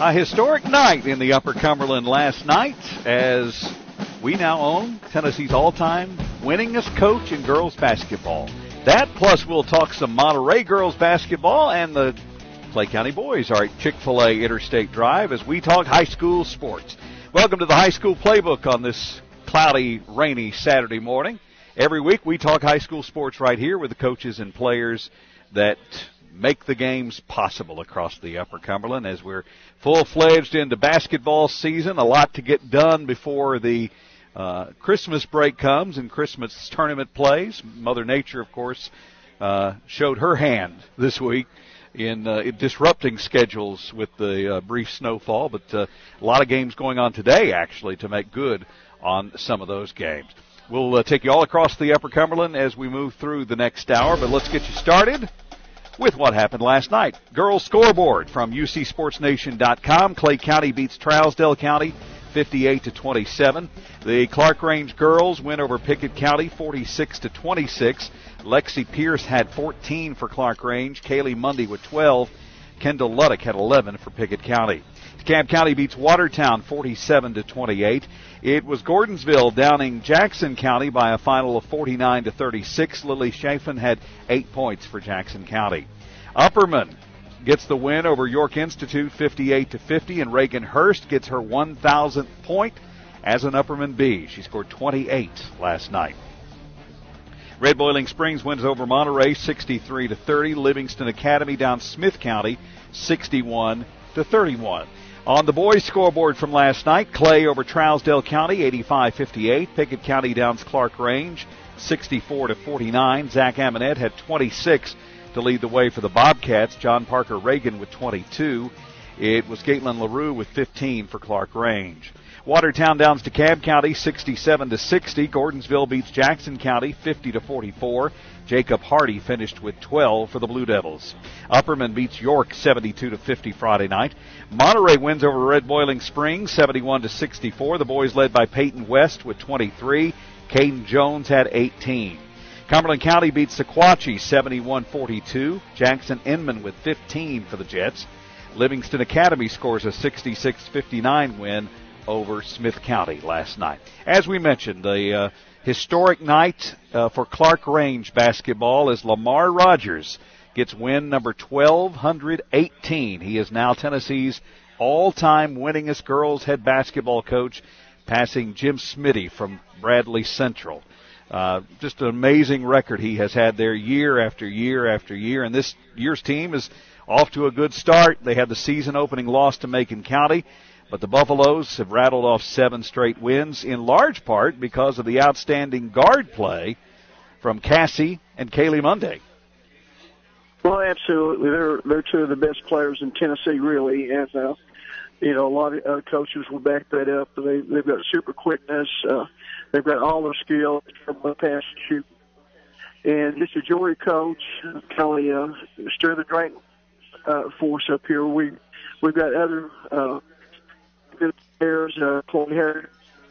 A historic night in the Upper Cumberland last night as we now own Tennessee's all-time winningest coach in girls basketball. That plus we'll talk some Monterey girls basketball and the Clay County boys are at Chick-fil-A Interstate Drive as we talk high school sports. Welcome to the High School Playbook on this cloudy, rainy Saturday morning. Every week we talk high school sports right here with the coaches and players that make the games possible across the Upper Cumberland as we're full-fledged into basketball season. A lot to get done before the Christmas break comes and Christmas tournament plays. Mother Nature, of course, showed her hand this week in disrupting schedules with the brief snowfall, but a lot of games going on today, actually, to make good on some of those games. We'll take you all across the Upper Cumberland as we move through the next hour, but let's get you started with what happened last night. Girls scoreboard from UCSportsNation.com. Clay County beats Trousdale County 58-27. The Clark Range girls win over Pickett County 46-26. Lexi Pierce had 14 for Clark Range. Kaylee Mundy with 12. Kendall Luddick had 11 for Pickett County. DeKalb County beats Watertown 47-28. It was Gordonsville downing Jackson County by a final of 49-36. Lily Chafin had 8 points for Jackson County. Upperman gets the win over York Institute 58-50, and Reagan Hurst gets her 1,000th point as an Upperman B. She scored 28 last night. Red Boiling Springs wins over Monterey 63-30. Livingston Academy down Smith County 61-31. On the boys' scoreboard from last night, Clay over Trousdale County 85-58. Pickett County downs Clark Range 64-49. Zach Amonette had 26 to lead the way for the Bobcats. John Parker Reagan with 22. It was Caitlin LaRue with 15 for Clark Range. Watertown downs DeKalb County 67-60. Gordonsville beats Jackson County 50-44. Jacob Hardy finished with 12 for the Blue Devils. Upperman beats York 72-50 Friday night. Monterey wins over Red Boiling Springs 71-64. The boys led by Peyton West with 23. Caden Jones had 18. Cumberland County beats Sequatchie 71-42. Jackson Inman with 15 for the Jets. Livingston Academy scores a 66-59 win over Smith County last night. As we mentioned, the historic night for Clark Range basketball as Lamar Rogers gets win number 1,218. He is now Tennessee's all-time winningest girls head basketball coach, passing Jim Smitty from Bradley Central. Just an amazing record he has had there year after year after year, and this year's team is off to a good start. They had the season-opening loss to Macon County, but the Buffaloes have rattled off 7 straight wins, in large part because of the outstanding guard play from Cassie and Kaylee Mundy. Well, absolutely. They're two of the best players in Tennessee, really. And, a lot of coaches will back that up. They've got super quickness. They've got all the skills from the pass and shoot. And just a joy coach, Kelly, stir the drink for us up here. We've got other good players, Chloe Harris,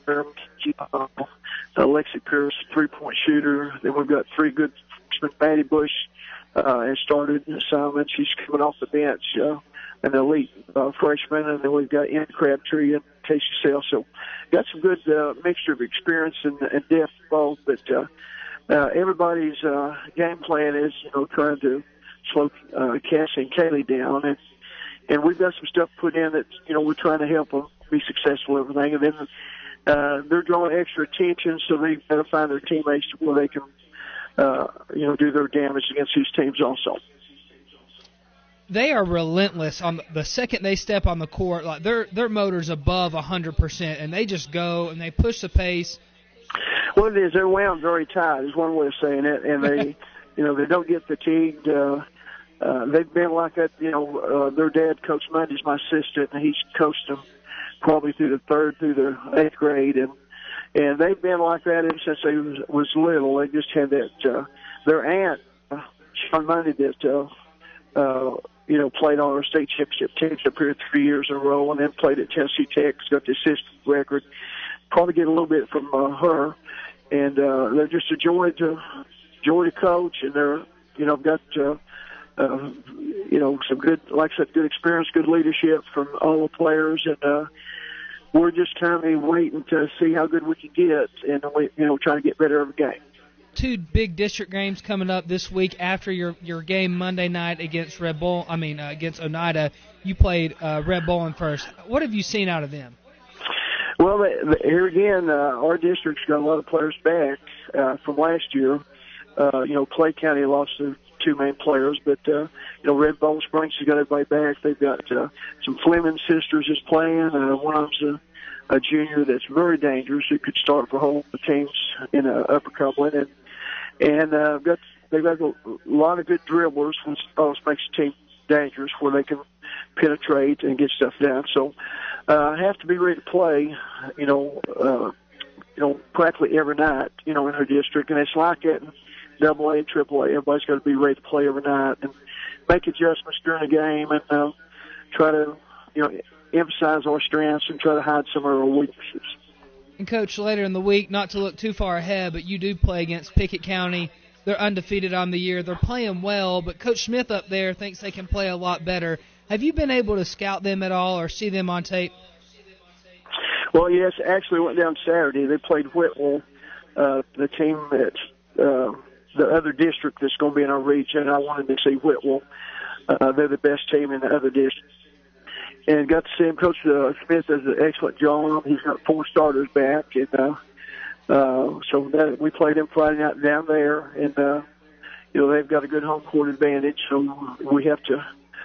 Lexi Pierce, three-point shooter. Then we've got 3 good freshmen. Maddie Bush has started assignment. She's coming off the bench, an elite freshman. And then we've got Ian Crabtree and Casey Sale. So got some good mixture of experience and depth both. But everybody's game plan is, trying to slow Cassie and Kaylee down. And we've got some stuff put in that, we're trying to help them be successful and everything. And then they're drawing extra attention, so they've got to find their teammates where they can, do their damage against these teams also. They are relentless on the second they step on the court. Like their motor's above 100%, and they just go and they push the pace. Well, it is. They're wound very tight is one way of saying it, and they, they don't get fatigued. They've been like that. Their dad, Coach Mundy's my assistant, and he's coached them probably through the 3rd through the 8th grade, and they've been like that ever since they was little. They just had that. Their aunt, Sean Mundy, that played on our state championship teams up here 3 years in a row, and then played at Tennessee Tech. Got the assistant record. Probably get a little bit from her, and they're just a joy to coach, and they're got some good, like I said, good experience, good leadership from all the players, and we're just kind of waiting to see how good we can get, and trying to get better every game. 2 big district games coming up this week after your game Monday night against against Oneida. You played Red Bull first. What have you seen out of them? Well, here again, our district's got a lot of players back from last year. Clay County lost their 2 main players, but Red Bone Springs has got everybody back. They've got some Fleming sisters is playing. One of them's a junior that's very dangerous who could start for whole teams in Upper Cumberland, and they've got a lot of good dribblers, which always makes the team dangerous where they can penetrate and get stuff down. So have to be ready to play, practically every night, in her district, and it's like it. AA and AAA, everybody's got to be ready to play every night and make adjustments during the game and try to, emphasize our strengths and try to hide some of our weaknesses. And, Coach, later in the week, not to look too far ahead, but you do play against Pickett County. They're undefeated on the year. They're playing well, but Coach Smith up there thinks they can play a lot better. Have you been able to scout them at all or see them on tape? Well, yes, actually went down Saturday. They played Whitwell, the team that's the other district that's going to be in our region. I wanted to see Whitwell. They're the best team in the other district. And got to see him. Coach Smith does an excellent job. He's got 4 starters back. And so we played them Friday night down there. And, they've got a good home court advantage. So we have to,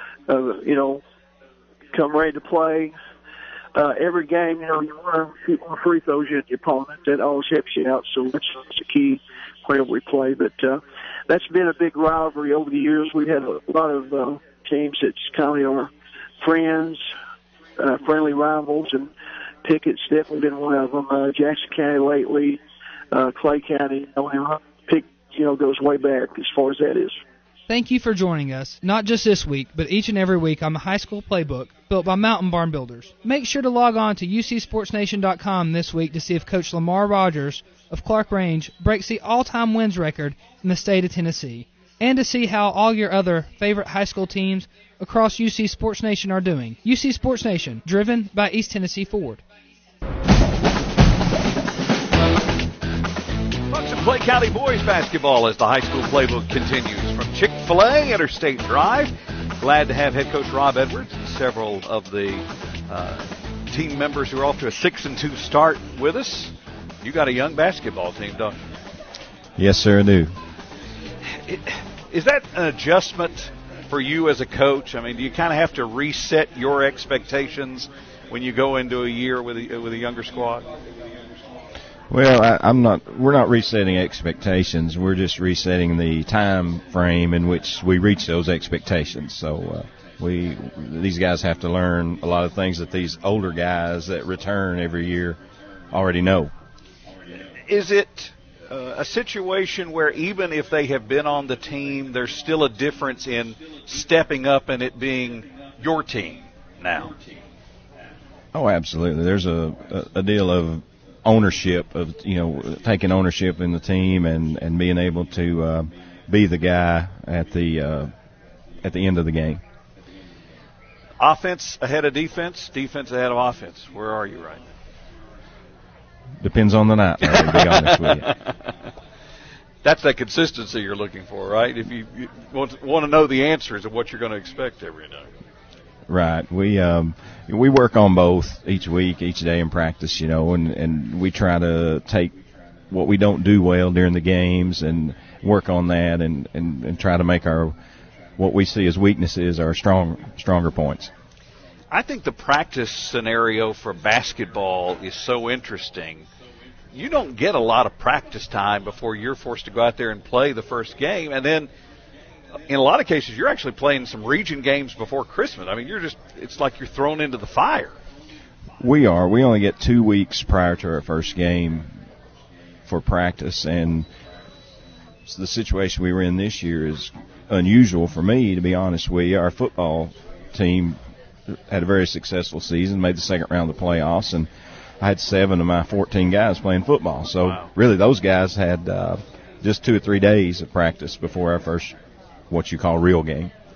come ready to play. Every game, you want to shoot more free throws at the opponent. That always helps you out. So that's the key whenever we play. But that's been a big rivalry over the years. We've had a lot of teams that's kind of our friends, friendly rivals, and Pickett's definitely been one of them. Jackson County lately, Clay County, Pickett, goes way back as far as that is. Thank you for joining us, not just this week, but each and every week on the High School Playbook, built by Mountain Barn Builders. Make sure to log on to UCSportsNation.com this week to see if Coach Lamar Rogers of Clark Range breaks the all-time wins record in the state of Tennessee, and to see how all your other favorite high school teams across UC Sports Nation are doing. UC Sports Nation, driven by East Tennessee Ford. Clay County boys basketball as the high school playbook continues from Chick-fil-A Interstate Drive. Glad to have head coach Rob Edwards and several of the team members who are off to a 6-2 start with us. You got a young basketball team, don't you? Yes, sir, I do. Is that an adjustment for you as a coach? I mean, do you kind of have to reset your expectations when you go into a year with a younger squad? Well, we're not resetting expectations. We're just resetting the time frame in which we reach those expectations. So these guys have to learn a lot of things that these older guys that return every year already know. Is it a situation where even if they have been on the team, there's still a difference in stepping up and it being your team now? Oh, absolutely. There's a deal of ownership of taking ownership in the team and being able to be the guy at the end of the game. Offense ahead of defense, defense ahead of offense. Where are you right now? Depends on the night, to be honest with you. That's that consistency you're looking for, right? If you want to know the answers of what you're going to expect every night. Right. We work on both each week, each day in practice, and we try to take what we don't do well during the games and work on that and try to make what we see as weaknesses our stronger points. I think the practice scenario for basketball is so interesting. You don't get a lot of practice time before you're forced to go out there and play the first game, and then in a lot of cases, you're actually playing some region games before Christmas. I mean, it's like you're thrown into the fire. We are. We only get 2 weeks prior to our first game for practice, and the situation we were in this year is unusual for me, to be honest with you. Our football team had a very successful season, made the second round of the playoffs, and I had 7 of my 14 guys playing football. So really those guys had just 2 or 3 days of practice before our first what you call real game.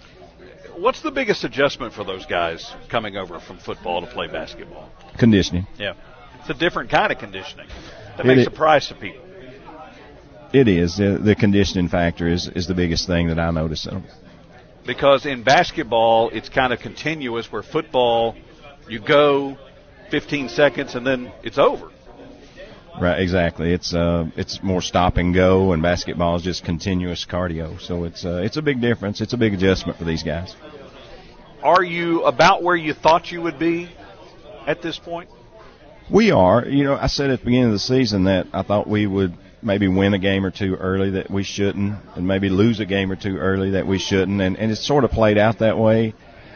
What's the biggest adjustment for those guys coming over from football to play basketball? Conditioning. Yeah. It's a different kind of conditioning that makes a price to people. It is. The conditioning factor is the biggest thing that I notice in them. Because in basketball, it's kind of continuous, where football, you go 15 seconds and then it's over. Right, exactly. It's more stop and go, and basketball is just continuous cardio. So it's a big difference. It's a big adjustment for these guys. Are you about where you thought you would be at this point? We are. I said at the beginning of the season that I thought we would maybe win a game or two early that we shouldn't, and maybe lose a game or two early that we shouldn't, and it sort of played out that way.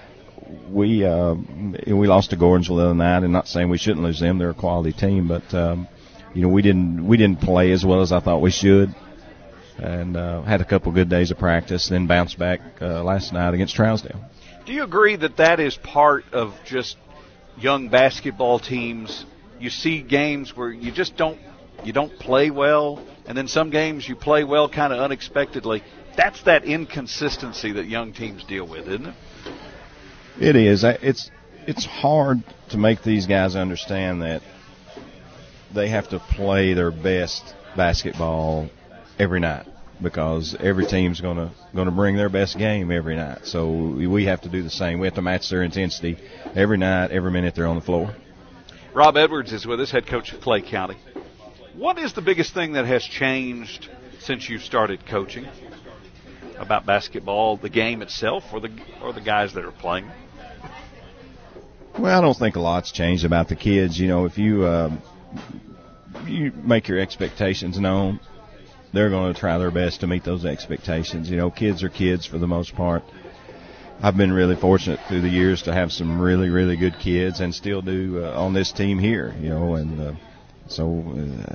We lost to Gordonsville the other night, and not saying we shouldn't lose them; they're a quality team, but we didn't play as well as I thought we should, and had a couple good days of practice, then bounced back last night against Trousdale. Do you agree that is part of just young basketball teams? You see games where you just don't play well, and then some games you play well kind of unexpectedly. That's that inconsistency that young teams deal with, isn't it? It is. It's hard to make these guys understand that they have to play their best basketball every night, because every team's going to bring their best game every night. So we have to do the same. We have to match their intensity every night, every minute they're on the floor. Rob Edwards is with us, head coach of Clay County. What is the biggest thing that has changed since you started coaching about basketball, the game itself, or the guys that are playing? Well, I don't think a lot's changed about the kids. If you make your expectations known, they're going to try their best to meet those expectations. Kids are kids for the most part. I've been really fortunate through the years to have some really, really good kids, and still do on this team here. So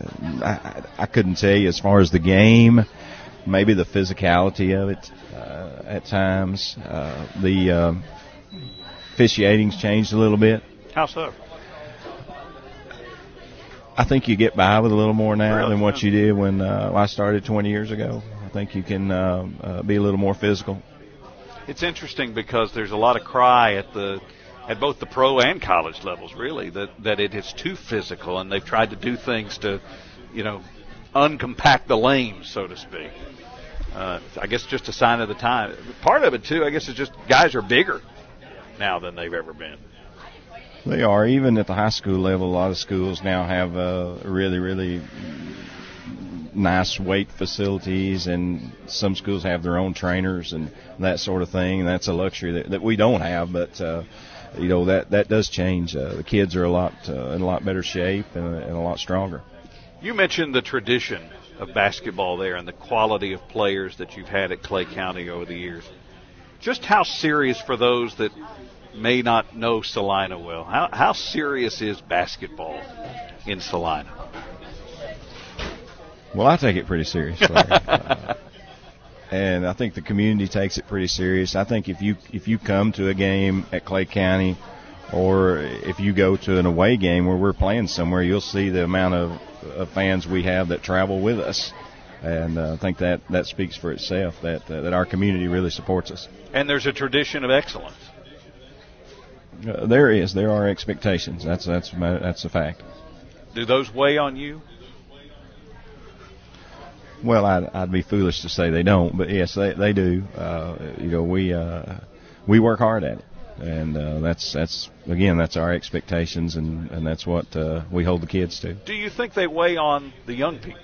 I couldn't tell you as far as the game, maybe the physicality of it at times. The officiating's changed a little bit. How so? I think you get by with a little more now really? Than what you did when I started 20 years ago. I think you can be a little more physical. It's interesting because there's a lot of cry at both the pro and college levels, really, that it is too physical, and they've tried to do things to, uncompact the lanes, so to speak. I guess just a sign of the time. Part of it, too, I guess, is just guys are bigger now than they've ever been. They are. Even at the high school level, a lot of schools now have really, really nice weight facilities, and some schools have their own trainers and that sort of thing, and that's a luxury that we don't have, but that does change. The kids are in a lot better shape and a lot stronger. You mentioned the tradition of basketball there and the quality of players that you've had at Clay County over the years. Just how serious, for those that may not know Salina well, how serious is basketball in Salina? Well, I take it pretty seriously. And I think the community takes it pretty serious. I think if you come to a game at Clay County, or if you go to an away game where we're playing somewhere, you'll see the amount of fans we have that travel with us. And I think that speaks for itself, that our community really supports us. And there's a tradition of excellence. There are expectations. That's a fact. Do those weigh on you? Well, I'd be foolish to say they don't, but yes, they do. We work hard at it, and that's our expectations, and that's what we hold the kids to. Do you think they weigh on the young people?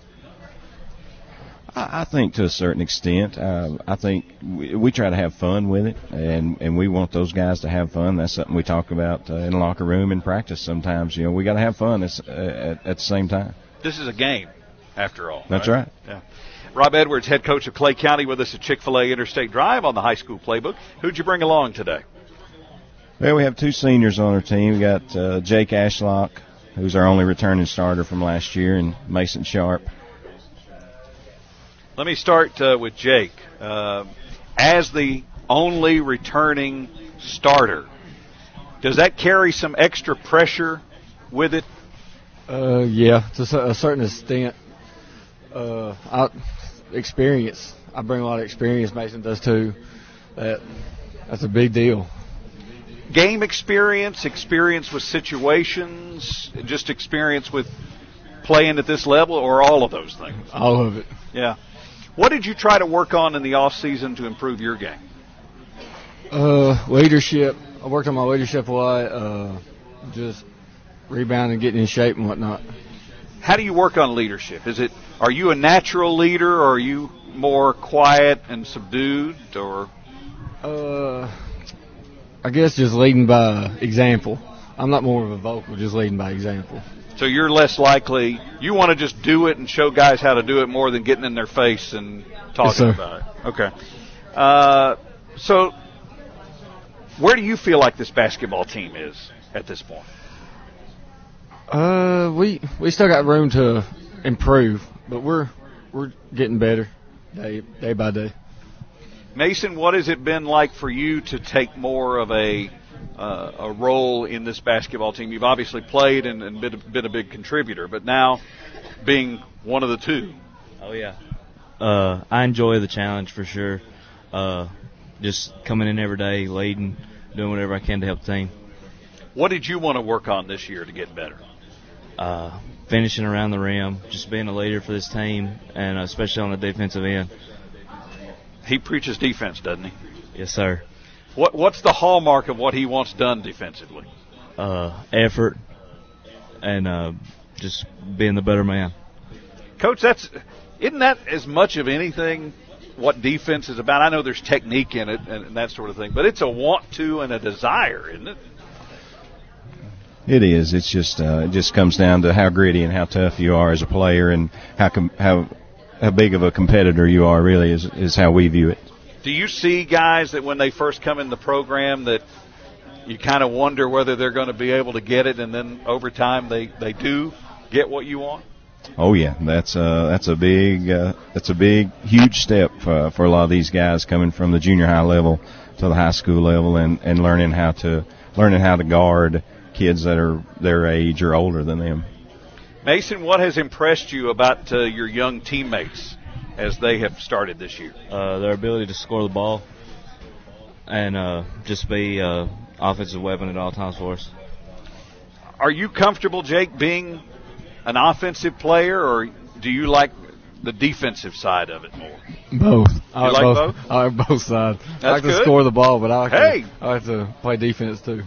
I think to a certain extent. I think we try to have fun with it, and we want those guys to have fun. That's something we talk about in the locker room in practice sometimes. We got to have fun at the same time. This is a game, after all. That's right. Yeah. Rob Edwards, head coach of Clay County, with us at Chick-fil-A Interstate Drive on the high school playbook. Who'd you bring along today? Well, we have two seniors on our team. We got Jake Ashlock, who's our only returning starter from last year, and Mason Sharp. Let me start with Jake. As the only returning starter, does that carry some extra pressure with it? Yeah, to a certain extent. Experience. I bring a lot of experience. Mason does too. That That's a big deal. Game experience with situations, just experience with playing at this level, or all of those things? All of it. Yeah. What did you try to work on in the off season to improve your game? Leadership. I worked on my leadership a lot. Just rebounding, getting in shape and whatnot. How do you work on leadership? Are you a natural leader, or are you more quiet and subdued, or? I guess just leading by example. I'm not more of a vocal, just leading by example. So you're less likely, you want to just do it and show guys how to do it more than getting in their face and talking about it. Okay. So where do you feel like this basketball team is at this point? We still got room to improve, but we're getting better day by day. Mason, what has it been like for you to take more of a role in this basketball team? You've obviously played and been a big contributor, but now being one of the two. Oh, yeah. I enjoy the challenge for sure. Just coming in every day, leading, doing whatever I can to help the team. What did you want to work on this year to get better? Finishing around the rim, just being a leader for this team, and especially on the defensive end. He preaches defense, doesn't he? Yes, sir. What's the hallmark of what he wants done defensively? Effort and just being the better man. Coach, isn't that as much of anything what defense is about? I know there's technique in it and that sort of thing, but it's a want to and a desire, isn't it? It is. It's just it just comes down to how gritty and how tough you are as a player, and how big of a competitor you are. Really, is how we view it. Do you see guys that when they first come in the program that you kind of wonder whether they're going to be able to get it, and then over time they do get what you want? Oh yeah, that's a big huge step for a lot of these guys coming from the junior high level to the high school level, and learning how to guard kids that are their age or older than them. Mason, what has impressed you about your young teammates as they have started this year? Their ability to score the ball and just be an offensive weapon at all times for us. Are you comfortable, Jake, being an offensive player, or do you like the defensive side of it more? Both. You like both? I like both sides. That's I like good. to score the ball, but I like to play defense too.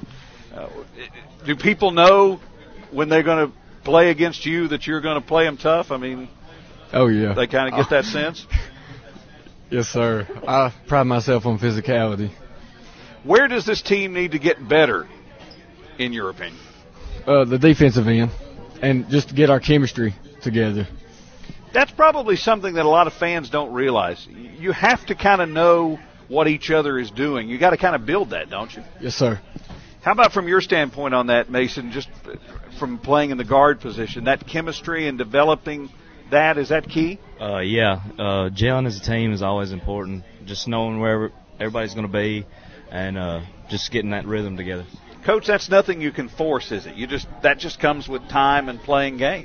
Do people know when they're going to play against you that you're going to play them tough? I mean, oh yeah, they kind of get that sense. Yes, sir. I pride myself on physicality. Where does this team need to get better, in your opinion? The defensive end, and just to get our chemistry together. That's probably something that a lot of fans don't realize. You have to kind of know what each other is doing. You got to kind of build that, don't you? Yes, sir. How about from your standpoint on that, Mason, just from playing in the guard position, that chemistry and developing that, is that key? Yeah. Gelling as a team is always important. Just knowing where everybody's going to be and just getting that rhythm together. Coach, that's nothing you can force, is it? That just comes with time and playing games.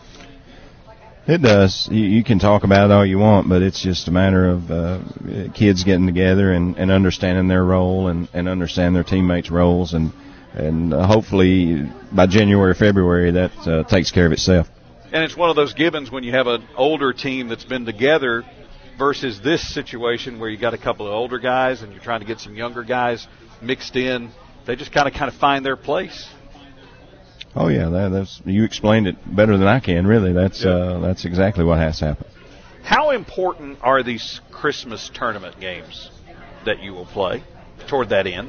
It does. You can talk about it all you want, but it's just a matter of kids getting together and understanding their role and understand their teammates' roles, and hopefully by January, February, that takes care of itself. And it's one of those givens when you have an older team that's been together versus this situation where you got a couple of older guys and you're trying to get some younger guys mixed in. They just kind of find their place. Oh yeah, that's you explained it better than I can. Really, that's exactly what has to happen. How important are these Christmas tournament games that you will play toward that end?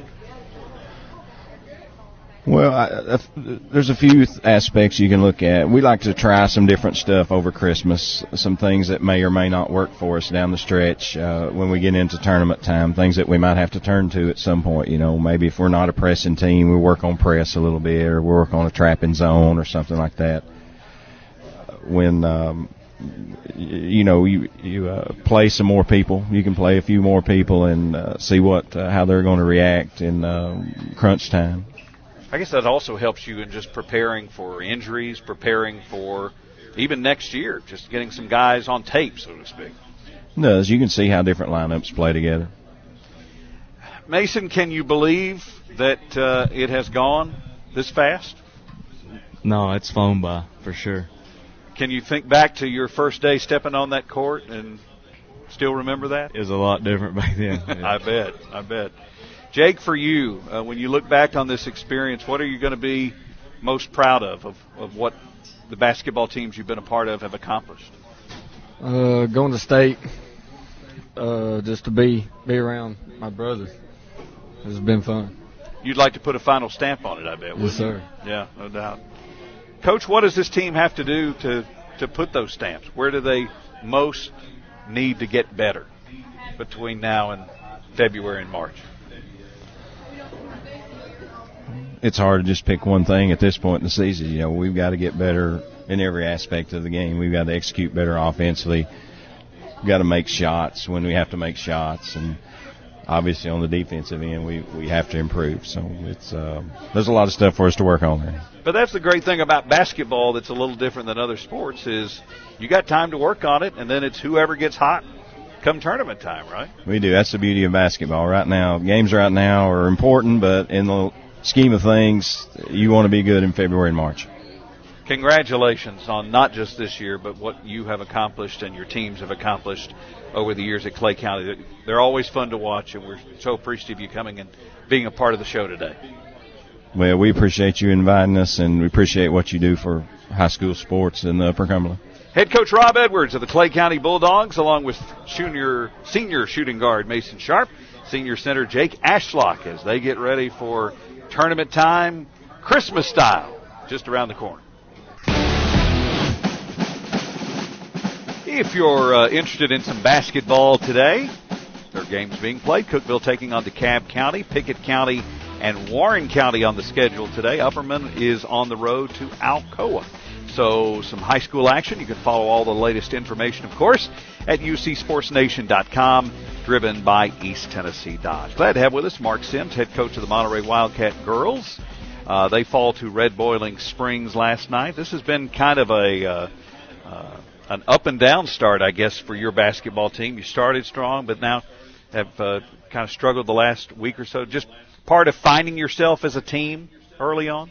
Well, there's a few aspects you can look at. We like to try some different stuff over Christmas, some things that may or may not work for us down the stretch when we get into tournament time, things that we might have to turn to at some point. You know, maybe if we're not a pressing team, we work on press a little bit, or we work on a trapping zone or something like that. When you play some more people, you can play a few more people and see how they're going to react in crunch time. I guess that also helps you in just preparing for injuries, preparing for even next year, just getting some guys on tape, so to speak. It does. You can see how different lineups play together. Mason, can you believe that it has gone this fast? No, it's flown by for sure. Can you think back to your first day stepping on that court and still remember that? It was a lot different back then. I bet. Jake, for you, when you look back on this experience, what are you going to be most proud of what the basketball teams you've been a part of have accomplished? Going to state, just to be around my brother. It's been fun. You'd like to put a final stamp on it, I bet. Yes, sir. Yeah, no doubt. Coach, what does this team have to do to put those stamps? Where do they most need to get better between now and February and March? It's hard to just pick one thing at this point in the season. You know, we've got to get better in every aspect of the game. We've got to execute better offensively. We've got to make shots when we have to make shots, and obviously on the defensive end, we have to improve. So it's there's a lot of stuff for us to work on there. But that's the great thing about basketball that's a little different than other sports is you got time to work on it, and then it's whoever gets hot come tournament time, right? We do. That's the beauty of basketball right now. Games right now are important, but in the scheme of things, you want to be good in February and March. Congratulations on not just this year, but what you have accomplished and your teams have accomplished over the years at Clay County. They're always fun to watch, and we're so appreciative of you coming and being a part of the show today. Well, we appreciate you inviting us, and we appreciate what you do for high school sports in the Upper Cumberland. Head coach Rob Edwards of the Clay County Bulldogs, along with senior shooting guard Mason Sharp, senior center Jake Ashlock, as they get ready for tournament time, Christmas style, just around the corner. If you're interested in some basketball today, there are games being played. Cookeville taking on DeKalb County, Pickett County, and Warren County on the schedule today. Upperman is on the road to Alcoa. So some high school action. You can follow all the latest information, of course, at ucsportsnation.com, driven by East Tennessee Dodge. Glad to have with us Mark Sims, head coach of the Monterey Wildcat girls. They fall to Red Boiling Springs last night. This has been kind of an up and down start, I guess, for your basketball team. You started strong, but now have kind of struggled the last week or so. Just part of finding yourself as a team early on?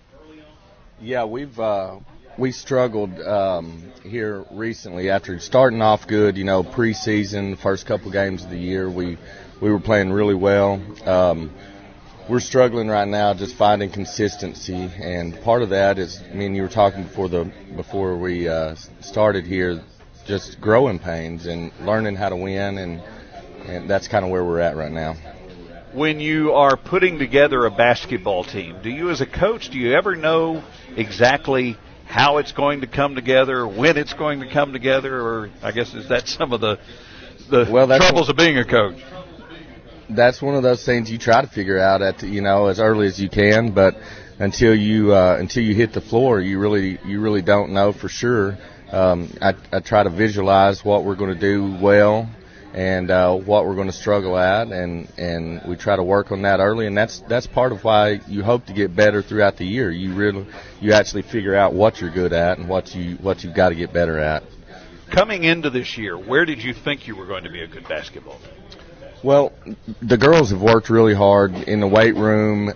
Yeah, we struggled here recently after starting off good. You know, preseason, first couple games of the year, we were playing really well. We're struggling right now just finding consistency, and part of that is, I mean, you were talking before we started here, just growing pains and learning how to win, and that's kind of where we're at right now. When you are putting together a basketball team, do you as a coach, do you ever know exactly how it's going to come together, when it's going to come together, or I guess is that some of the troubles of being a coach? That's one of those things you try to figure out as early as you can, but until you hit the floor, you really don't know for sure. I try to visualize what we're going to do well and what we're going to struggle at, and we try to work on that early, and that's part of why you hope to get better throughout the year. You actually figure out what you're good at and what you've got to get better at. Coming into this year, where did you think you were going to be a good basketball team? Well, the girls have worked really hard in the weight room.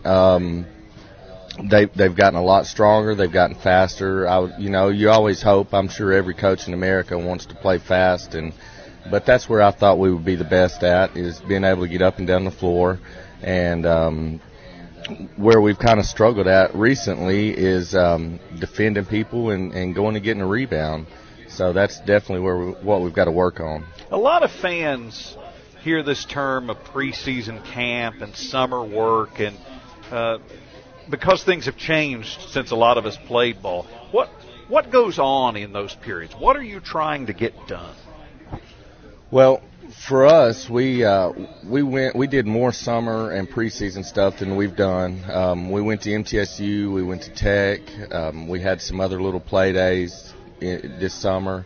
They've gotten a lot stronger. They've gotten faster. You always hope. I'm sure every coach in America wants to play fast, but that's where I thought we would be the best at, is being able to get up and down the floor. And where we've kind of struggled at recently is defending people and going and getting a rebound. So that's definitely what we've got to work on. A lot of fans hear this term of preseason camp and summer work, and because things have changed since a lot of us played ball, what goes on in those periods? What are you trying to get done? Well, for us, we did more summer and preseason stuff than we've done. We went to MTSU, we went to Tech, we had some other little play days this summer,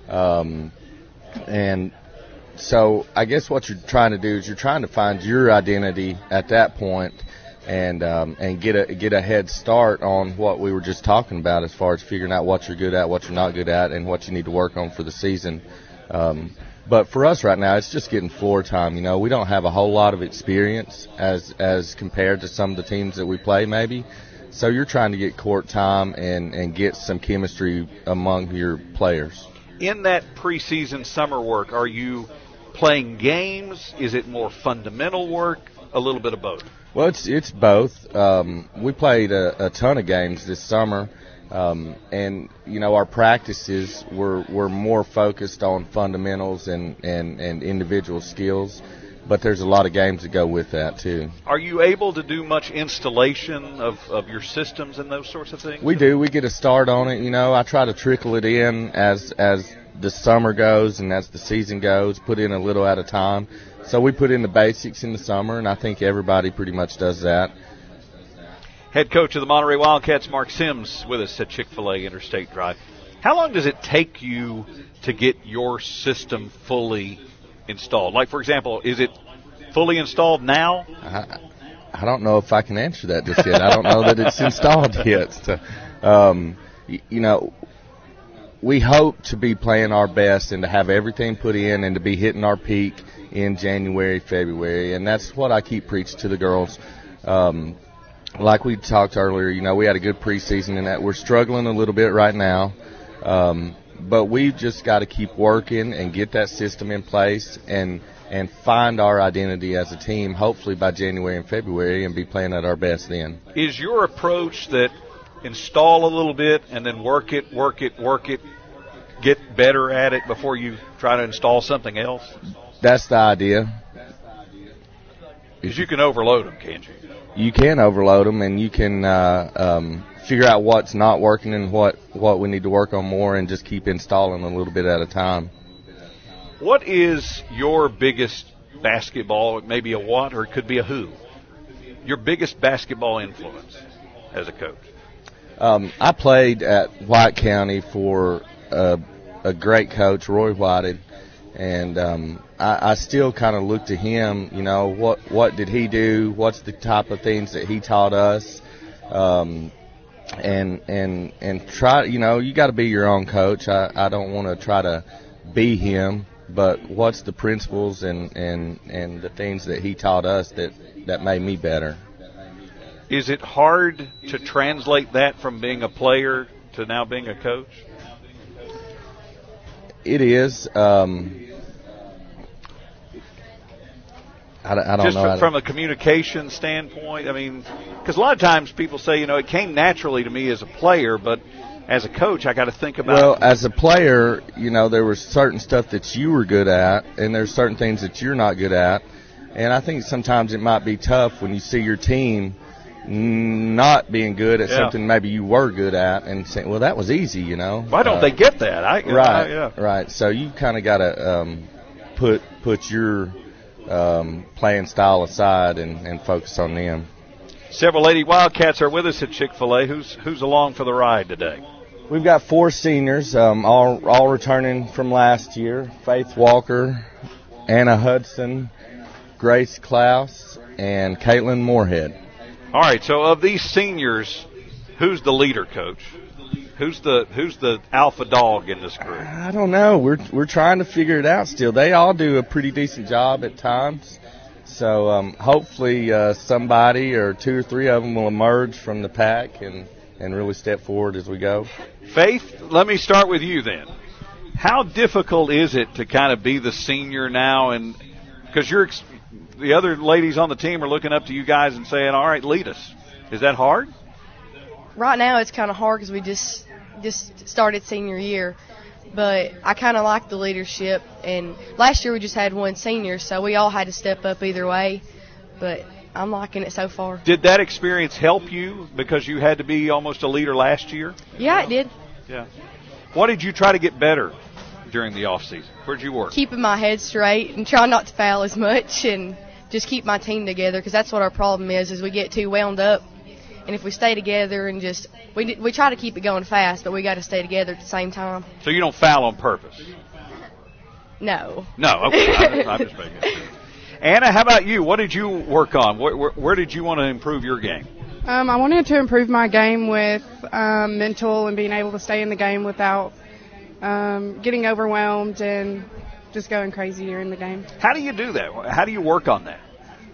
and so I guess what you're trying to do is you're trying to find your identity at that point, and get a head start on what we were just talking about as far as figuring out what you're good at, what you're not good at, and what you need to work on for the season. But for us right now, it's just getting floor time. You know, we don't have a whole lot of experience as compared to some of the teams that we play maybe. So you're trying to get court time and get some chemistry among your players. In that preseason summer work, are you playing games? Is it more fundamental work? A little bit of both? Well, it's both. We played a ton of games this summer, and you know, our practices were more focused on fundamentals and individual skills. But there's a lot of games that go with that too. Are you able to do much installation of your systems and those sorts of things? We do. We get a start on it. You know, I try to trickle it in as the summer goes and as the season goes, put in a little at a time. So we put in the basics in the summer, and I think everybody pretty much does that. Head coach of the Monterey Wildcats, Mark Sims, with us at Chick-fil-A Interstate Drive. How long does it take you to get your system fully installed? Like, for example, is it fully installed now? I don't know if I can answer that just yet. I don't know that it's installed yet. So, you know, we hope to be playing our best and to have everything put in and to be hitting our peak in January, February. And that's what I keep preaching to the girls. Like we talked earlier, you know, we had a good preseason in that. We're struggling a little bit right now. But we've just got to keep working and get that system in place and find our identity as a team, hopefully by January and February, and be playing at our best then. Is your approach that install a little bit and then work it, get better at it before you try to install something else? That's the idea. Because you can overload them, can't you? You can overload them, and you can figure out what's not working and what we need to work on more, and just keep installing a little bit at a time. What is your biggest basketball, maybe a what, or it could be a who, your biggest basketball influence as a coach? I played at White County for a great coach, Roy Whited, and I still kind of look to him, you know, what did he do, what's the type of things that he taught us, and try, you know, you got to be your own coach. I don't want to try to be him, but what's the principles and the things that he taught us that made me better. Is it hard to translate that from being a player to now being a coach? It is. I don't just know. Just from a communication standpoint, I mean, because a lot of times people say, you know, it came naturally to me as a player, but as a coach, I got to think about. Well, as a player, you know, there was certain stuff that you were good at, and there's certain things that you're not good at, and I think sometimes it might be tough when you see your team not being good at something maybe you were good at, and saying, well, that was easy, you know. Why don't they get that? Right. So you kind of got to put your playing style aside and focus on them. Several Lady Wildcats are with us at Chick-fil-A. Who's along for the ride today? We've got 4 seniors, all returning from last year. Faith Walker, Anna Hudson, Grace Klaus, and Caitlin Moorhead. All right, so of these seniors, who's the leader, Coach? Who's the alpha dog in this group? I don't know. We're trying to figure it out still. They all do a pretty decent job at times. So hopefully somebody or 2 or 3 of them will emerge from the pack and really step forward as we go. Faith, let me start with you then. How difficult is it to kind of be the senior now? And because the other ladies on the team are looking up to you guys and saying, all right, lead us. Is that hard? Right now it's kind of hard because we just started senior year, but I kind of like the leadership. And last year we just had 1 senior, so we all had to step up either way. But I'm liking it so far. Did that experience help you because you had to be almost a leader last year? Yeah, it did. Yeah. What did you try to get better during the off season? Where'd you work? Keeping my head straight and trying not to foul as much and just keep my team together, because that's what our problem is we get too wound up. And if we stay together and just we try to keep it going fast, but we got to stay together at the same time. So you don't foul on purpose? No. No, okay. I'm just making sure. Anna, how about you? What did you work on? Where did you want to improve your game? I wanted to improve my game with mental and being able to stay in the game without getting overwhelmed and just going crazy during the game. How do you do that? How do you work on that?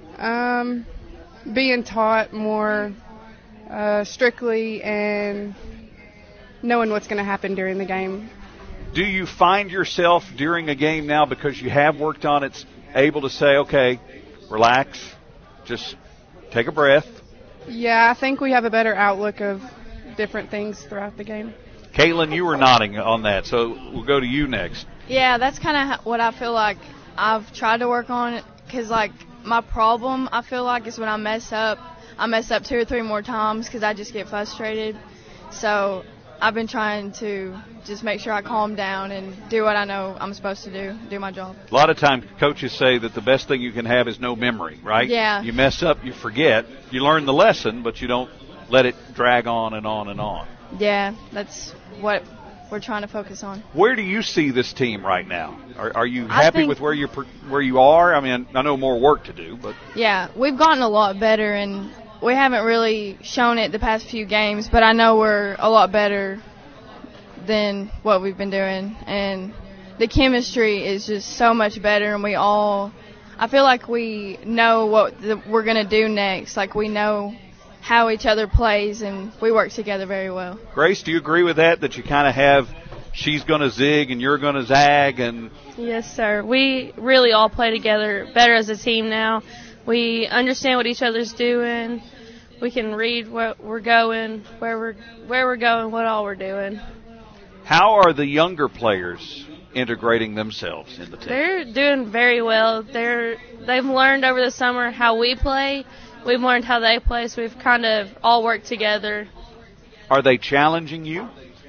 Being taught more strictly and knowing what's going to happen during the game. Do you find yourself during a game now, because you have worked on it, able to say, okay, relax, just take a breath? Yeah, I think we have a better outlook of different things throughout the game. Caitlin, you were nodding on that, so we'll go to you next. Yeah, that's kind of what I feel like I've tried to work on, because, like, my problem, I feel like, is when I mess up 2 or 3 more times because I just get frustrated. So I've been trying to just make sure I calm down and do what I know I'm supposed to do my job. A lot of times coaches say that the best thing you can have is no memory, right? Yeah. You mess up, you forget. You learn the lesson, but you don't let it drag on and on and on. Yeah, that's what we're trying to focus on. Where do you see this team right now? Are you happy with where you are? I mean, I know more work to do, but yeah, we've gotten a lot better, and we haven't really shown it the past few games, but I know we're a lot better than what we've been doing, and the chemistry is just so much better, and I feel like we know what we're going to do next. Like, we know how each other plays, and we work together very well. Grace, do you agree with that you kind of have she's going to zig and you're going to zag? And Yes, sir. We really all play together better as a team now. We understand what each other's doing. We can read what we're going, where we're going, what all we're doing. How are the younger players integrating themselves in the team? They're doing very well. They've learned over the summer how we play. We've learned how they play, so we've kind of all worked together. Are they challenging you?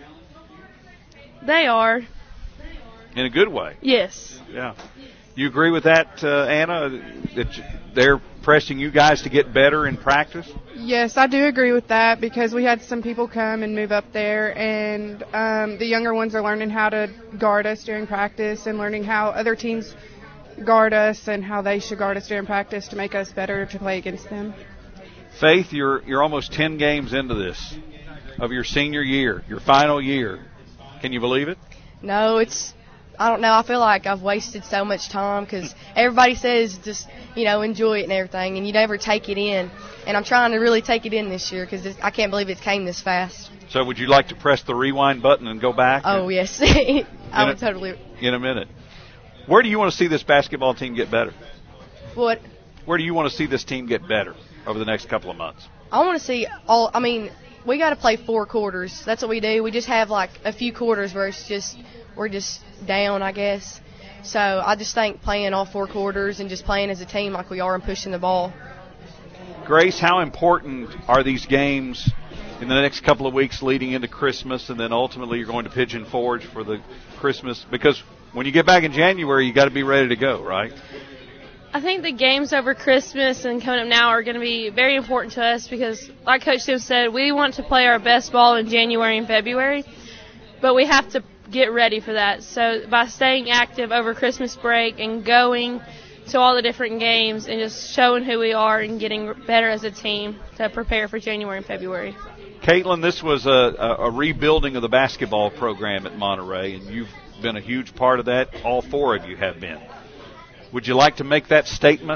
They are. In a good way? Yes. Yeah. You agree with that, Anna, that they're pressing you guys to get better in practice? Yes, I do agree with that, because we had some people come and move up there, and the younger ones are learning how to guard us during practice and learning how other teams guard us and how they should guard us during practice to make us better to play against them. Faith, you're almost 10 games into this, of your senior year, your final year. Can you believe it? No, I don't know. I feel like I've wasted so much time, because everybody says just, enjoy it and everything, and you never take it in. And I'm trying to really take it in this year, because I can't believe it came this fast. So would you like to press the rewind button and go back? Oh, yes. I would totally. In a minute. Where do you want to see this basketball team get better? What? Where do you want to see this team get better over the next couple of months? I want to see we got to play 4 quarters. That's what we do. We just have like a few quarters where we're just down, I guess. So I just think playing all 4 quarters and just playing as a team like we are and pushing the ball. Grace, how important are these games in the next couple of weeks leading into Christmas, and then ultimately you're going to Pigeon Forge for the Christmas? Because when you get back in January, you got to be ready to go, right? I think the games over Christmas and coming up now are going to be very important to us, because, like Coach Tim said, we want to play our best ball in January and February, but we have to get ready for that. So by staying active over Christmas break and going to all the different games and just showing who we are and getting better as a team to prepare for January and February. Caitlin, this was a rebuilding of the basketball program at Monterey, and you've been a huge part of that. All 4 of you have been. Would you like to make that statement?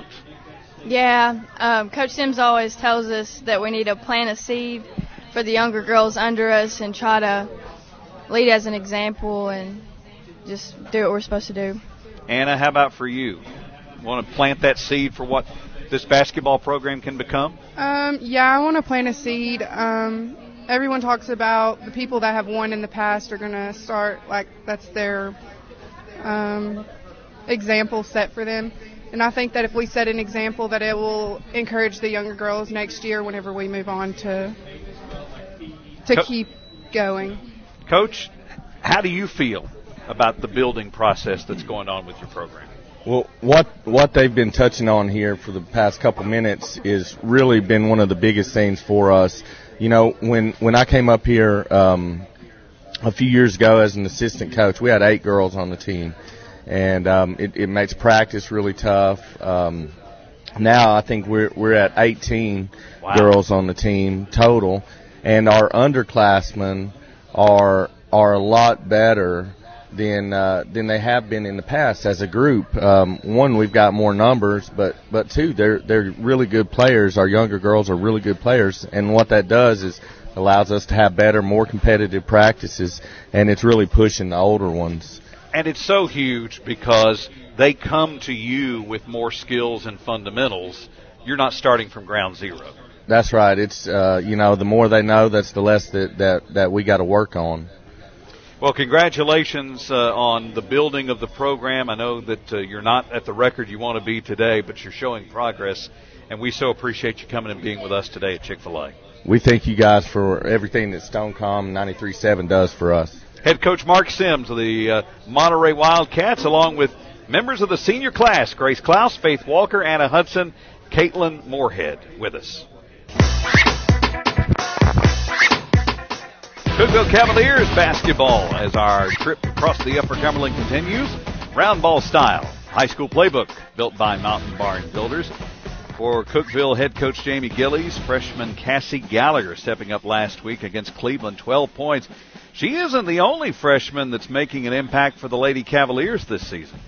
Yeah. Coach Sims always tells us that we need to plant a seed for the younger girls under us and try to lead as an example and just do what we're supposed to do. Anna, how about for you? Want to plant that seed for what this basketball program can become? Yeah, I want to plant a seed. Everyone talks about the people that have won in the past are going to start, like, that's their example set for them. And I think that if we set an example, that it will encourage the younger girls next year whenever we move on to keep going. Coach, how do you feel about the building process that's going on with your program? Well, what they've been touching on here for the past couple minutes is really been one of the biggest things for us. When I came up here a few years ago as an assistant coach, we had 8 girls on the team, and it makes practice really tough. Now I think we're at 18 girls on the team total, and our underclassmen are a lot better than they have been in the past as a group. One, we've got more numbers, but two, they're really good players. Our younger girls are really good players, and what that does is allows us to have better, more competitive practices, and it's really pushing the older ones. And it's so huge because they come to you with more skills and fundamentals. You're not starting from ground zero. That's right. It's the more they know, that's the less that we got to work on. Well, congratulations on the building of the program. I know that you're not at the record you want to be today, but you're showing progress, and we so appreciate you coming and being with us today at Chick-fil-A. We thank you guys for everything that Stonecom 93.7 does for us. Head coach Mark Sims of the Monterey Wildcats, along with members of the senior class, Grace Klaus, Faith Walker, Anna Hudson, Caitlin Moorhead with us. Cookeville Cavaliers basketball as our trip across the Upper Cumberland continues. Round ball style. High school playbook built by Mountain Barn Builders. For Cookeville head coach Jamie Gillies, freshman Cassie Gallagher stepping up last week against Cleveland, 12 points. She isn't the only freshman that's making an impact for the Lady Cavaliers this season.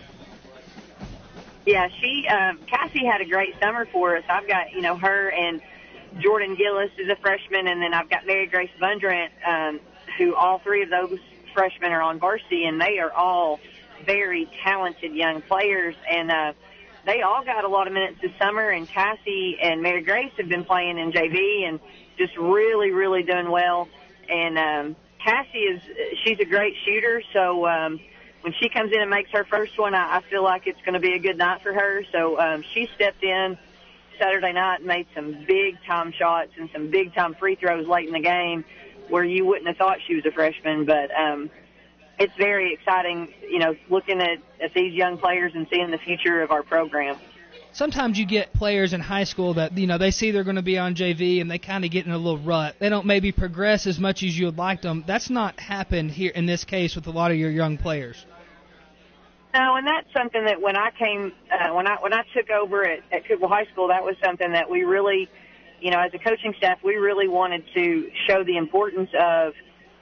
Yeah, Cassie had a great summer for us. I've got, her and Jordan Gillis is a freshman, and then I've got Mary Grace Bundrant, who all three of those freshmen are on varsity, and they are all very talented young players, and they all got a lot of minutes this summer, and Cassie and Mary Grace have been playing in JV and just really, really doing well. And Cassie she's a great shooter, so when she comes in and makes her first one, I feel like it's going to be a good night for her. So she stepped in Saturday night and made some big-time shots and some big-time free throws late in the game where you wouldn't have thought she was a freshman. But it's very exciting, looking at these young players and seeing the future of our program. Sometimes you get players in high school that, they see they're going to be on JV and they kind of get in a little rut. They don't maybe progress as much as you would like them. That's not happened here in this case with a lot of your young players. No, and that's something that when I came, when I took over at Cookeville High School, that was something that we really, as a coaching staff, we really wanted to show the importance of,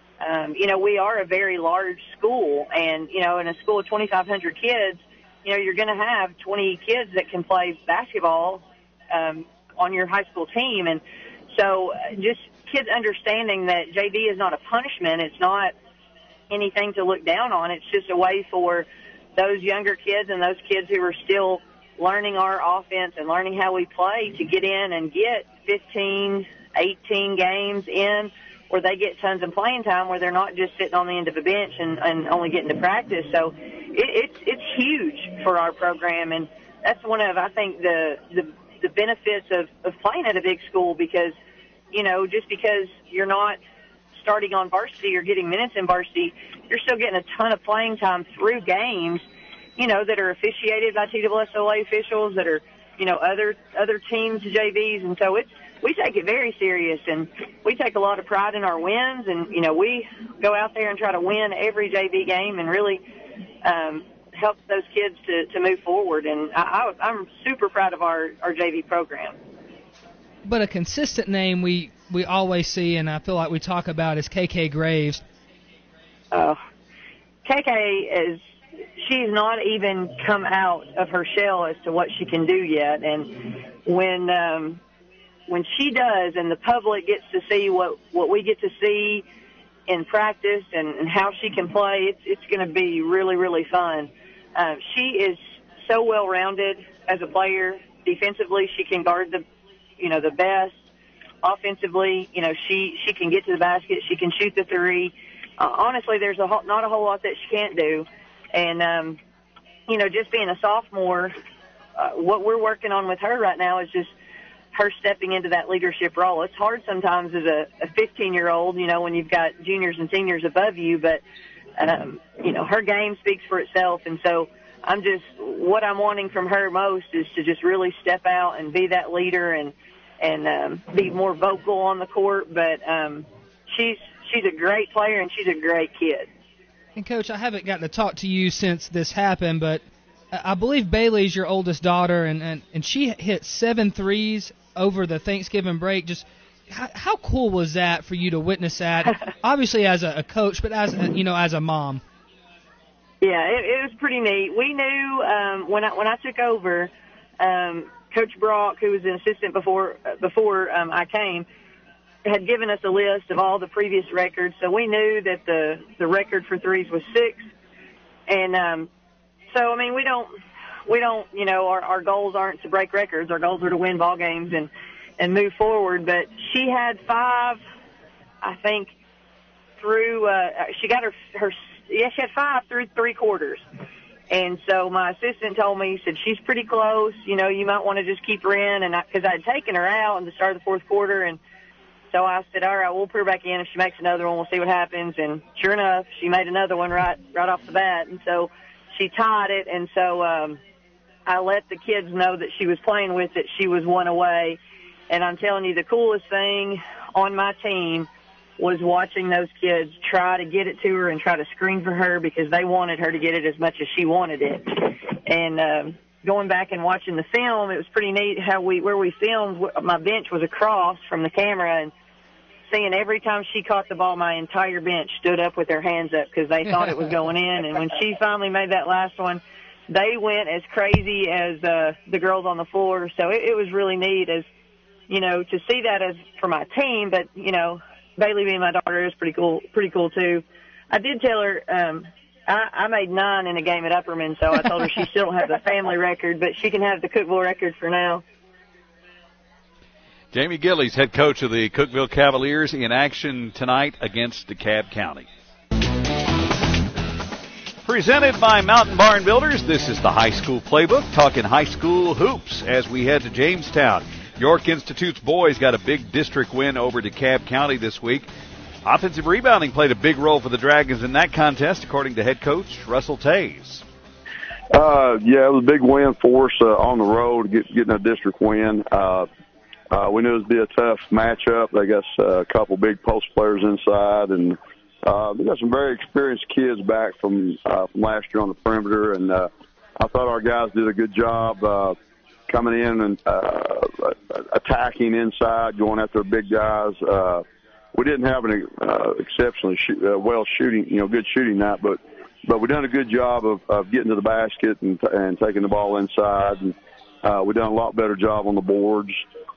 we are a very large school, and, in a school of 2,500 kids, you're going to have 20 kids that can play basketball on your high school team. And so just kids understanding that JV is not a punishment. It's not anything to look down on. It's just a way for those younger kids and those kids who are still learning our offense and learning how we play to get in and get 15, 18 games in where they get tons of playing time, where they're not just sitting on the end of a bench and only getting to practice. So it's huge for our program, and that's one of, I think, the benefits of playing at a big school, because, just because you're not starting on varsity or getting minutes in varsity, you're still getting a ton of playing time through games, that are officiated by TSSOA officials, that are, other teams' JVs. And so we take it very serious, and we take a lot of pride in our wins, and, we go out there and try to win every JV game and really help those kids to move forward. And I'm super proud of our JV program. But a consistent name we always see, and I feel like we talk about, is KK Graves. KK she's not even come out of her shell as to what she can do yet. And when she does, and the public gets to see what we get to see in practice and how she can play, it's going to be really, really fun. She is so well-rounded as a player. Defensively, she can guard the best. Offensively, she can get to the basket. She can shoot the three. Honestly, there's not a whole lot that she can't do. And, just being a sophomore, what we're working on with her right now is just her stepping into that leadership role. It's hard sometimes as a 15-year-old, when you've got juniors and seniors above you, but, her game speaks for itself. And so what I'm wanting from her most is to just really step out and be that leader and be more vocal on the court. But she's a great player, and she's a great kid. And, Coach, I haven't gotten to talk to you since this happened, but I believe Bailey's your oldest daughter, and she hit 7 threes over the Thanksgiving break. Just how cool was that for you to witness that? Obviously as a coach, but as a mom. Yeah, it was pretty neat. We knew when I took over, Coach Brock, who was an assistant before I came, had given us a list of all the previous records. So we knew that the record for threes was 6. And so, I mean, we don't, you know, our goals aren't to break records. Our goals are to win ball games and move forward. But she had 5, I think, through, she got she had 5 through 3 quarters. And so my assistant told me, he said, she's pretty close. You know, you might want to just keep her in. And because I'd taken her out in the start of the 4th quarter. And so I said, all right, we'll put her back in. If she makes another one, we'll see what happens. And sure enough, she made another one right off the bat. And so she tied it. And so I let the kids know that she was playing with it. She was 1 away. And I'm telling you, the coolest thing on my team was watching those kids try to get it to her and try to screen for her because they wanted her to get it as much as she wanted it. And going back and watching the film, it was pretty neat how where we filmed, my bench was across from the camera, and seeing every time she caught the ball, my entire bench stood up with their hands up because they thought it was going in. And when she finally made that last one, they went as crazy as the girls on the floor. So it was really neat, as you know, to see that as for my team. But you know, Bailey being my daughter is pretty cool too. I did tell her I made 9 in a game at Upperman, so I told her she still don't have the family record, but she can have the Cookeville record for now. Jamie Gillies, head coach of the Cookeville Cavaliers, in action tonight against DeKalb County. Presented by Mountain Barn Builders, this is the High School Playbook, talking high school hoops as we head to Jamestown. York Institute's boys got a big district win over DeKalb County this week. Offensive rebounding played a big role for the Dragons in that contest, according to head coach Russell Tays. Yeah, it was a big win for us on the road, getting a district win. We knew it would be a tough matchup. They got a couple big post players inside, and we got some very experienced kids back from last year on the perimeter. And I thought our guys did a good job coming in and attacking inside, going after big guys. We didn't have an exceptionally good shooting night, but we done a good job of getting to the basket and taking the ball inside. And we done a lot better job on the boards.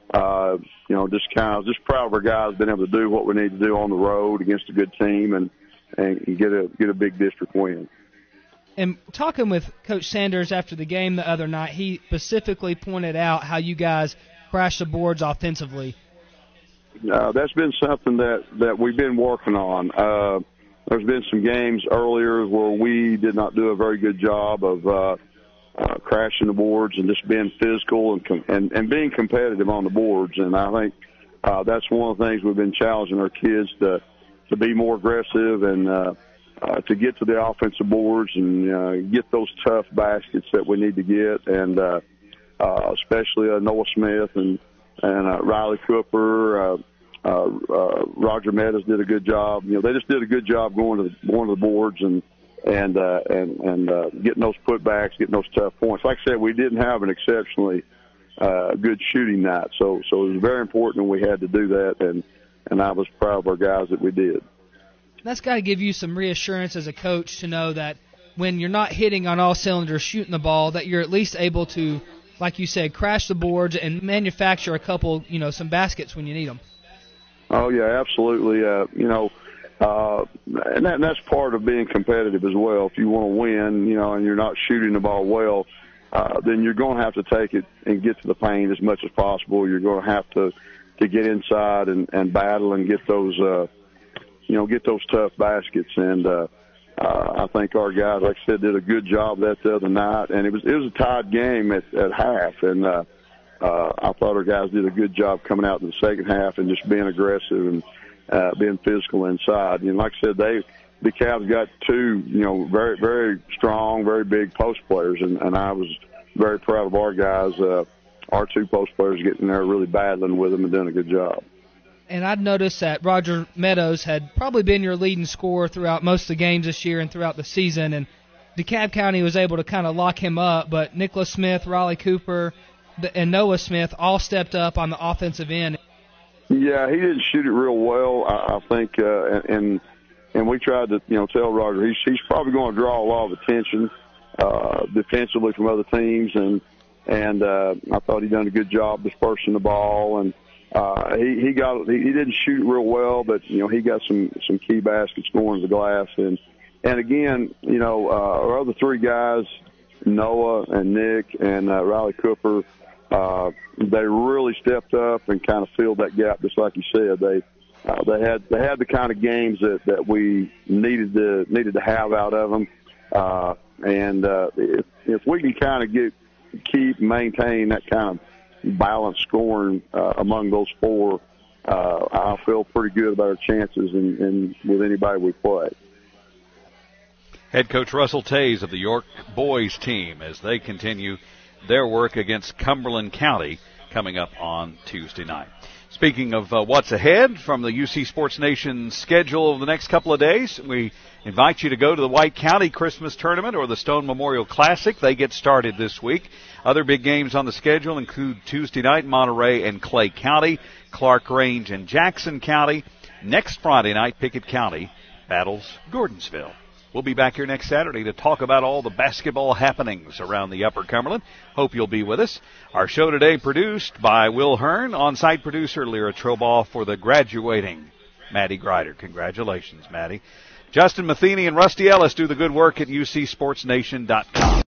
Just proud of our guys being able to do what we need to do on the road against a good team and get a big district win. And talking with Coach Sanders after the game the other night, he specifically pointed out how you guys crashed the boards offensively. That's been something that we've been working on. There's been some games earlier where we did not do a very good job of crashing the boards and just being physical and being competitive on the boards. And I think that's one of the things we've been challenging our kids to be more aggressive and to get to the offensive boards and get those tough baskets that we need to get. And especially Noah Smith and Riley Cooper, Roger Meadows did a good job. You know, they just did a good job going to the boards and getting those putbacks, getting those tough points. Like I said, we didn't have an exceptionally good shooting night, so it was very important we had to do that, and I was proud of our guys that we did. That's got to give you some reassurance as a coach to know that when you're not hitting on all cylinders shooting the ball, that you're at least able to, like you said, crash the boards and manufacture a couple, some baskets when you need them. Oh, yeah, absolutely. And that's part of being competitive as well. If you want to win, and you're not shooting the ball well, then you're going to have to take it and get to the paint as much as possible. You're going to have to get inside and battle and get those, get those tough baskets. And I think our guys, like I said, did a good job of that the other night. And it was a tied game at half. And I thought our guys did a good job coming out in the second half and just being aggressive and being physical inside. And like I said, the Cavs got 2, very, very strong, very big post players, and I was very proud of our guys, our 2 post players getting there, really battling with them and doing a good job. And I'd noticed that Roger Meadows had probably been your leading scorer throughout most of the games this year and throughout the season, and DeKalb County was able to kind of lock him up, but Nicholas Smith, Riley Cooper, and Noah Smith all stepped up on the offensive end. Yeah, he didn't shoot it real well, I think, and and we tried to, tell Roger he's probably going to draw a lot of attention defensively from other teams, and I thought he done a good job dispersing the ball, and he didn't shoot real well, but he got some key baskets going to the glass, and again, our other three guys, Noah and Nick and Riley Cooper, they really stepped up and kind of filled that gap, just like you said. They had the kind of games that we needed to have out of them, and if we can kind of maintain that kind of balanced scoring among those four, I feel pretty good about our chances and with anybody we play. Head coach Russell Tays of the York boys team as they continue their work against Cumberland County coming up on Tuesday night. Speaking of what's ahead from the UC Sports Nation schedule of the next couple of days, we invite you to go to the White County Christmas Tournament or the Stone Memorial Classic. They get started this week. Other big games on the schedule include Tuesday night, Monterey and Clay County, Clark Range and Jackson County. Next Friday night, Pickett County battles Gordonsville. We'll be back here next Saturday to talk about all the basketball happenings around the Upper Cumberland. Hope you'll be with us. Our show today produced by Will Hearn, on-site producer Lyra Trobaugh for the graduating Maddie Grider. Congratulations, Maddie. Justin Matheny and Rusty Ellis do the good work at UCSportsNation.com.